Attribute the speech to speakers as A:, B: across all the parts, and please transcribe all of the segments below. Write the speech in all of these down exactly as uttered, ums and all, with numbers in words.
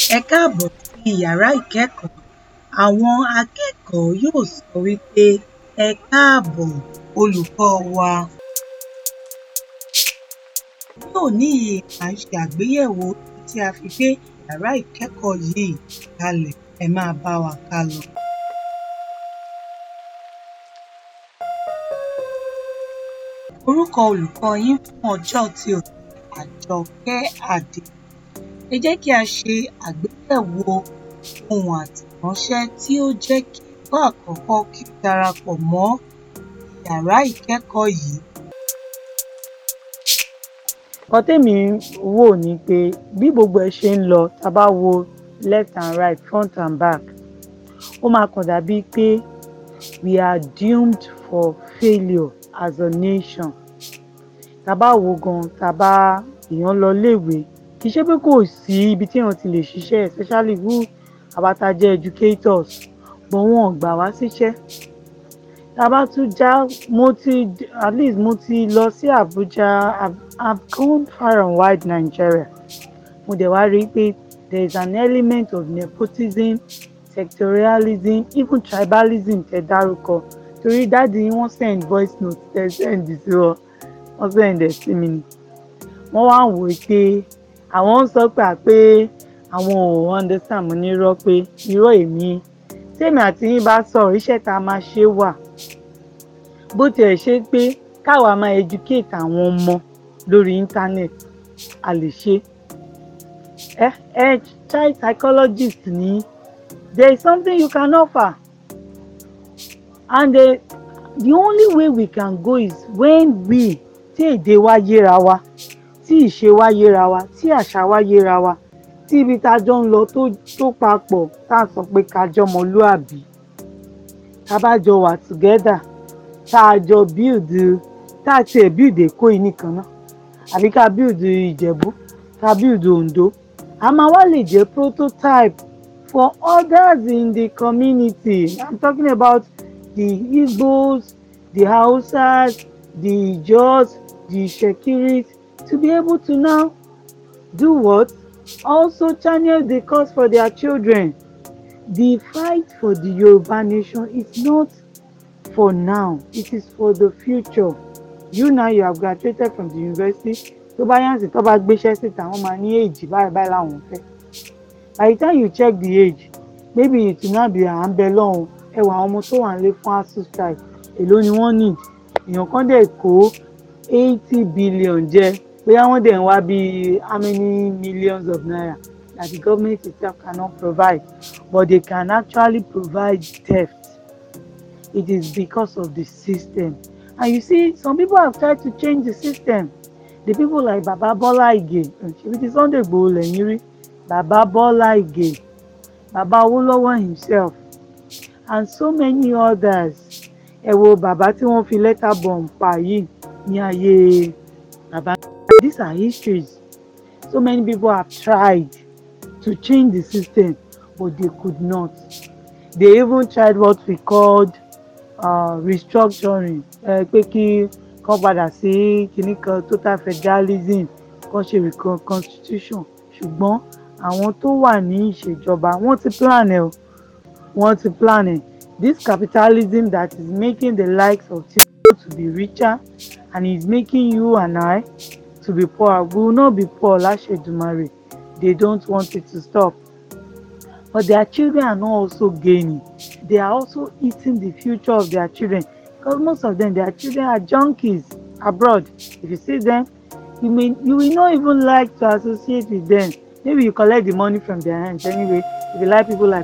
A: Ẹ káàbọ̀ sí yàrá ìkẹ́kọ̀ọ́. Àwọn akẹ́kọ̀ọ́ yóò sọ wípé ẹ káàbọ̀ olùkọ́ wa. Ní òní yìí, à ń ṣe àgbéyẹ̀wò ibi tí a fi gbé yàrá ìkẹ́kọ̀ọ́ yìí kalẹ̀. Ẹ máa bá wa ká lọ. Orúkọ olùkọ́ yín fún ọjọ́ tí òní Àjọkẹ́ Adé. Ẹ jẹ́ kí a ṣe àgbéyẹ̀wò ohun àtẹ̀ránṣẹ́ tí ó jẹ́ kí ẹ̀kọ́ àkọ́kọ́ kí ó darapọ̀ mọ́ yàrá ìkẹ́kọ̀ọ́ yìí.
B: Nǹkan tèmi wò ni pé bí gbogbo ẹ̀ ṣe ń lọ, tá a bá wo left and right, front and back, ó máa kàn dàbí pé we are doomed for failure as a nation. Tá a bá wo gan, tá a bá èèyàn lọ léèwé, kì í ṣe pé kò sí ibi tí èèyàn ti lè ṣiṣẹ́, especially who àwa tá jẹ́ educators, but wọn ò gbà wá síṣẹ́. Tá a bá tún já, mo ti at least mo ti lọ sí Abuja, I've, I've gone far and wide Nigeria. Mo dẹ̀ wá rí i pé there is an element of nepotism, sectorialism, even tribalism tẹ́ dárúkọ. Torí dáàdi wọ́n send voice note tẹ́ send sí wọn, wọ́n send ẹ̀ sí mi ni. Wọ́n wá wò ó pé àwọn ń sọ pé pé àwọn ò understand, mo ní irọ́ pé irọ́ èmi. Tèmi àti yín bá sọ̀rọ̀, iṣẹ́ tá a máa ṣe wà. Bó tiẹ̀ ṣe pé káwa máa educate àwọn ọmọ lórí internet, a lè ṣe. Ẹ ẹ child psychologist ni, there is something you can offer. And the, the only way we can go is when we, tí èdè wa yéra wa, tí ìṣe wa yéra wa, tí àṣà wa yéra wa, tí ibi tá a jọ ń lọ tó tó papọ̀, tá a sọ pé ká jọ ọmọlúàbí, tá a bá jọ wà together, tá a jọ build, tá a tiẹ̀ build Èkó yìí nìkan náà, àbí ká build Ìjẹ̀bú, ká build Oǹdó, a máa wá lè jẹ́ prototype for others in the community. I'm talking about the Igbos, the Hausas, the Ijaws, the Shekiris, to be able to now do what? Also channel the cause for their children. The fight for the Yoruba nation is not for now, it is for the future. You now, you have graduated from the university. Tó bá yàn sí tó bá gbéṣẹ́ síta, wọ́n máa ní age báyìí báyìí làwọn fẹ́. By the time you check the age, maybe it will not be à ń bẹ lọ́hùn. Ẹ wà àwọn ọmọ tó wà nílé fún ASUU strike, èló ni wọ́n need. Èèyàn kan dẹ̀ kó eighty billion jẹ, bóyá wọ́n dẹ̀ ń wá bí how many millions of naira that the government itself cannot provide, but they can actually provide theft. It is because of the system. And you see, some people have tried to change the system. The people like Baba Bola Ige, it is Sunday Igboho lẹ́yìn rí, Baba Bola Ige, Baba Awolowo himself, and so many others. Ẹ wo bàbá tí wọ́n fi letter bomb pa yìí ní ayé bàbá. These are histories. So many people have tried to change the system, but they could not. They even tried what we called uh, restructuring. Uh, pé kí kán padà sí kíní kan total federalism, kán ṣe reconstitution. Ṣùgbọ́n àwọn tó wà ní ìṣèjọba wọ́n ti plan ẹ̀ o, wọ́n ti plan ẹ̀. This capitalism that is making the likes of Tinubu to be richer and is making you and I to be poor. We will not be poor, láṣẹ Èdùmàrè. They don't want it to stop. But their children are not also gaining. They are also eating the future of their children. Because most of them, their children are junkies abroad. If you see them, you may you will not even like to associate with them. Maybe you collect the money from their hands anyway. If you like people like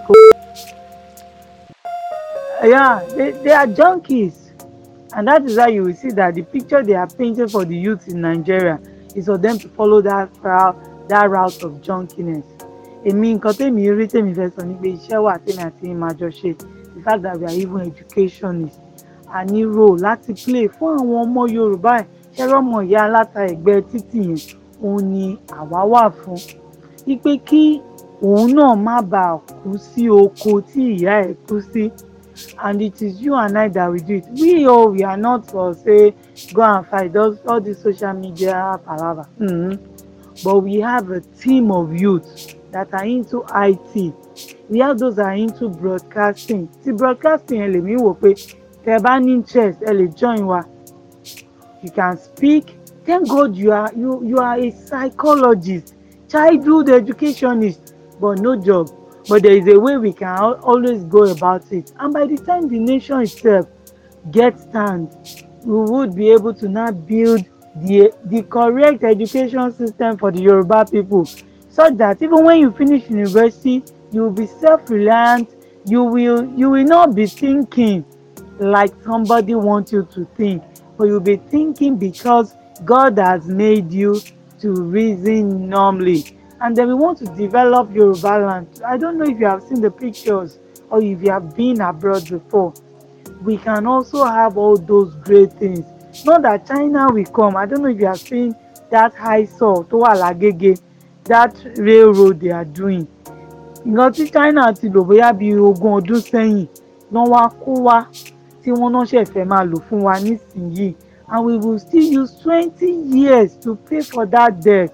B: yeah, they, they are junkies. And that is why you will see that the picture they are painting for the youth in Nigeria is for them to follow that route, that route of junkiness. Èmi nǹkan tèmi rí tèmi fẹ́ sọ ni pé iṣẹ́ wà tèmi àti ìmọ̀ àjọ ṣe. The fact that we are even educationists, a ní role láti play fún àwọn ọmọ Yorùbá ẹ̀. Ṣẹ́rọ̀ ọmọ ìyá aláta ẹ̀gbẹ́ títì yẹn, òun ni àwa wà fún. Wípé kí òun náà má bàa kú sí oko tí ìyá ẹ̀ kú sí. And it is you and I that we do it. We oh, we are not for say go and fight those all the social media palaver. Mm-hmm. But we have a team of youth that are into I T, we have those that are into broadcasting. Ti broadcasting ẹ lè mí wò pé tẹ́ bá ní interest ẹ lè join wa. You can speak. Thank God you are you you are a psychologist, childhood educationist, but no job. But there is a way we can al- always go about it. And by the time the nation itself gets stand, we would be able to now build the the correct education system for the Yoruba people, such that even when you finish university, you will be self-reliant. You will you will not be thinking like somebody wants you to think, but you'll be thinking because God has made you to reason normally. And then we want to develop Yoruba land. I don't know if you have seen the pictures or if you have been abroad before. We can also have all those great things. Not that China will come. I don't know if you have seen that high saw tó wà lágége, that railroad they are doing. Nǹkan tí China ti lò bóyá bí ogún ọdún sẹ́yìn lọ́n wá kó wá tí wọ́n náà ṣẹ̀ fẹ́ máa lò fún wa nísìnyìí, and we will still use twenty years to pay for that debt.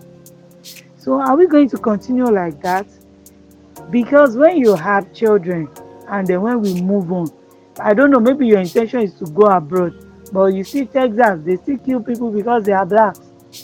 B: So are we going to continue like that? Because when you have children and then when we move on, I don't know, maybe your intention is to go abroad, but you see Texas, they still kill people because they are blacks.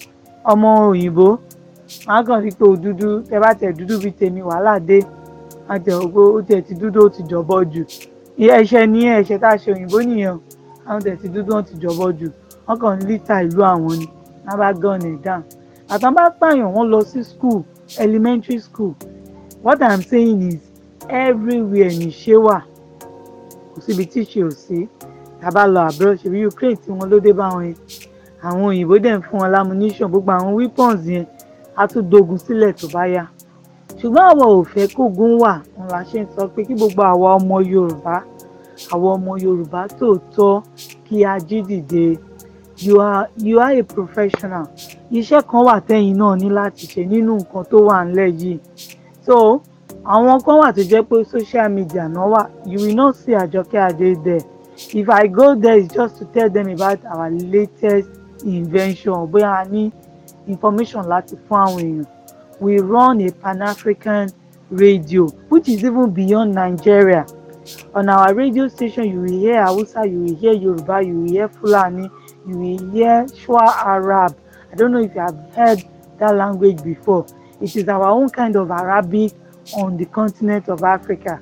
B: Ọmọ òyìnbó wọn kàn sí pé òdúdú, tẹ bá tẹ dúdú bíi tèmi wàhálà dé, wọn tẹ ògbó ó tẹ ti dúdú ó ti jọ̀bọ jù. Ẹ̀ṣẹ̀ ní ẹ̀ṣẹ̀ tá a ṣe òyìnbó nìyẹn, àwọn tẹ ti dúdú wọn ti jọ̀bọ jù, wọn kàn ní lítà ìlú àwọn ni wọn bá gun it down. Àtàn bá pààyàn wọn lọ sí school, elementary school. What I'm saying is everywhere ní ṣe wà, kò síbi tí ṣe ò sí. Tá bá lọ abroad, ṣebí Ukraine tí wọn ló dé bá wọn yẹn, àwọn òyìnbó dẹ̀ ń fún wọn lámúníṣàn, gbogbo àwọn weapons yẹn á tún dogun sílẹ̀ tó bá yá. Ṣùgbọ́n àwọn ò fẹ́ kógun wà, òun la ṣe ń sọ pé kí gbogbo àwa ọmọ Yorùbá, àwa ọmọ Yorùbá tòótọ́ kí a jí dìde. You are you are a professional. Iṣẹ́ kan wà tẹ́yin náà ní láti ṣe nínú nǹkan tó wà ńlẹ̀ yìí. So àwọn kan wà tó jẹ́ pé social media náà wà, you will not see Àjọkẹ́ Adé there. If I go there, it's just to tell them about our latest invention, bóyá a ní information láti fún àwọn èèyàn. We run a Pan-African radio, which is even beyond Nigeria. On our radio station, you will hear Hausa, you will hear Yoruba, you will hear Fulani, you will hear Shwa Arab. I don't know if you have heard that language before. It is our own kind of Arabic on the continent of Africa.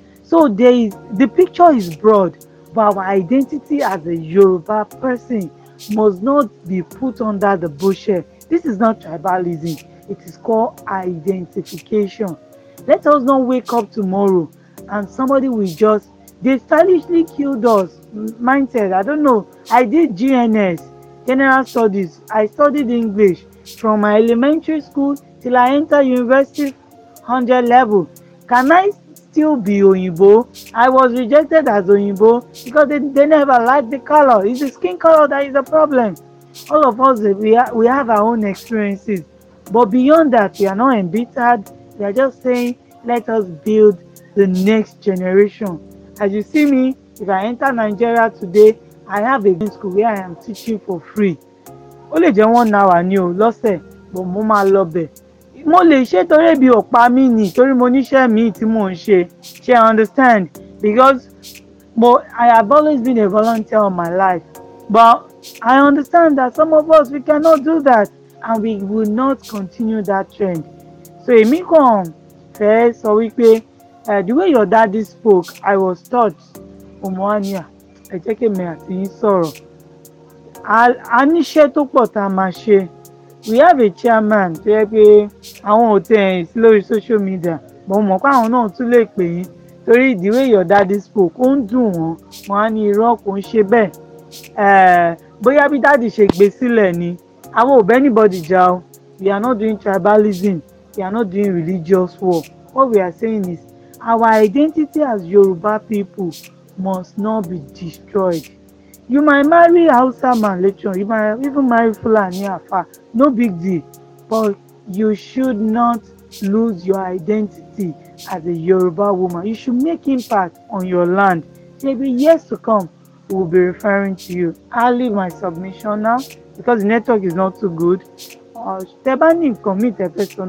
B: So there is, the picture is broad, but our identity as a Yoruba person must not be put under the bushel. This is not tribalism. It is called identification. Let us not wake up tomorrow and somebody will just, they stylishly killed us. Mindset, I don't know. I did G N S, General Studies. I studied English from my elementary school till I enter university one hundred level. Can I still be Oyinbo? I was rejected as Oyinbo because they, they never liked the color. It's the skin color that is the problem. All of us, we, ha- we have our own experiences. But beyond that, we are not embittered. We are just saying, let us build the next generation. As you see me, if I enter Nigeria today, I have a school where I am teaching for free. Ó lè jẹ́ one hour ni o lọ́sẹ̀, but mo máa lọ bẹ̀. Mo lè ṣe torí ebi ò pa mí ni, torí mo níṣẹ́ míì tí mò ń ṣe. Ṣé I understand? Because mo, I have always been a volunteer all my life. But I understand that some of us, we cannot do that, and we will not continue that trend. So èmi kàn fẹ́ sọ wípé uh, the way your daddy spoke, I was taught, Omoania, ẹ jẹ́ kí èmi àti yín sọ̀rọ̀. A a níṣẹ́ tó pọ̀ tá a máa ṣe. We have a chairman tó yẹ pé àwọn ò tẹ̀ ẹ̀ sí lórí social media, but mo mọ̀ pé àwọn náà tún lè pè yín torí the way your daddy spoke ó ń dùn wọ́n, wọ́n á ní irọ́ kò ń ṣe bẹ́ẹ̀. Uh, bóyá bí daddy ṣe gbé sílẹ̀ ni, àwọn ò bẹ́ anybody jà o. We are not doing tribalism, we are not doing religious war. What we are saying is our identity as Yoruba people must not be destroyed. You might marry Hausa man later, you might even marry Fulani Afa, no big deal. But you should not lose your identity as a Yoruba woman. You should make impact on your land. Maybe years to come, we'll be referring to you. I'll leave my submission now because the network is not too good. Tẹ́ bá ní nǹkan míì tẹ́ fẹ́ sọ náà,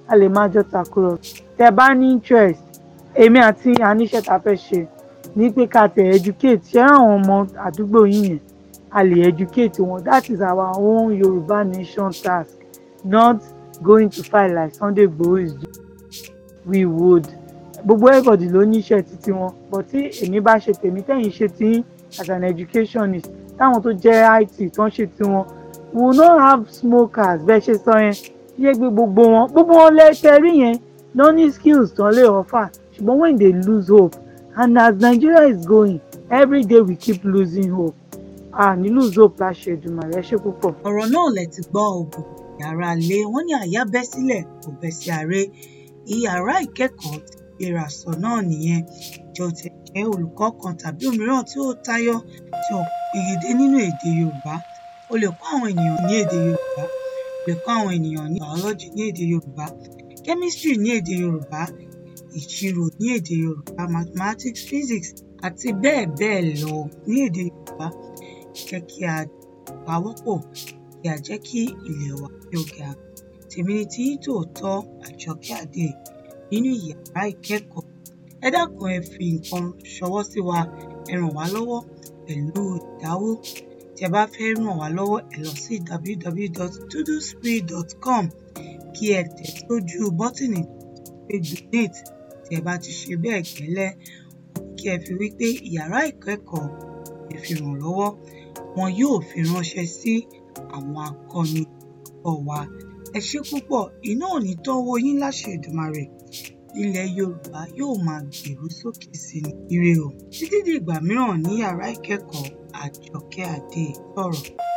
B: a lè máa jọ tàkúrọ̀sọ. Tẹ́ bá ní interest, èmi àti àníṣe tá fẹ́ ṣe ní pé ká tẹ̀ educate ṣé àwọn ọmọ àdúgbò yín yẹn a lè educate wọn. That is our own Yoruba nation task, not going to fight like Sunday Igboho is doing. We would gbogbo everybody ló ní iṣẹ́ títí wọn, but tí èmi bá ṣe tèmi tẹ́yìn ṣe tí as an educationist, táwọn tó jẹ́ I T tó ń ṣe tí wọn, we will not have smokers bẹ́ẹ̀ ṣe sọ yẹn. Yé gbé gbogbo wọn gbogbo wọn lẹ́sẹ̀ rí yẹn ló ní skills tán lè offer, ṣùgbọ́n when they lose hope, and as Nigeria is going, every day we keep losing hope. Ah, ní lose hope láṣẹ Èdùmàrè, ẹ ṣé púpọ̀.
A: ọ̀rọ̀ náà lẹ ti gbọ́ ògùn yàrá ilé wọn ní àyà bẹ́ sílẹ̀ kò bẹ́ sí ààrẹ. Ìyàrá ìkẹ́kọ̀ọ́ ti gbéra sọ náà nìyẹn. Jẹ́ ó ti jẹ́ olùkọ́ kan tàbí òmíràn tí ó tayọ tí ó pegedé nínú èdè Yorùbá. O lè kọ́ àwọn ènìyàn ní èdè Yorùbá, o lè kọ́ àwọn ènìyàn ní biology ní èdè Yorùbá, chemistry ní èdè Yorùbá, ìṣirò ní èdè Yorùbá, mathematics, physics àti bẹ́ẹ̀ bẹ́ẹ̀ lọ ní èdè Yorùbá. Jẹ́ kí a pawọ́pọ̀ kí a jẹ́ kí ilẹ̀ wa kí ó ga. Tèmi ni tí tòótọ́ Àjọkẹ́ Adé nínú ìyàrá ìkẹ́kọ̀ọ́. Ẹ dákun ẹ fi nǹkan ṣọwọ́ sí wa, ẹ ràn wá lọ́wọ́ pẹ̀lú ìdáwó. Tí ẹ bá fẹ́ ràn wá lọ́wọ́, ẹ lọ sí w w w dot tudospree dot com kí ẹ tẹ̀ sójú bọ́tìnì pé donate. Tí ẹ bá ti ṣe bẹ́ẹ̀ gẹ́lẹ́, kí ẹ fi wí pé ìyàrá ìkẹ́kọ̀ọ́ ẹ fi ràn lọ́wọ́, wọn yóò fi ránṣẹ́ sí àwọn akọni ọ̀ wa. Ẹ ṣé púpọ̀, iná ò ní tán owó yín láṣẹ Èdùmàrè. Ilẹ̀ Yorùbá yóò máa gbèrú sókè sí ní ire o. Títí di ìgbà mìíràn ní yàrá ìkẹ́kọ̀ọ́, Àjọkẹ́ Adé sọ̀rọ̀.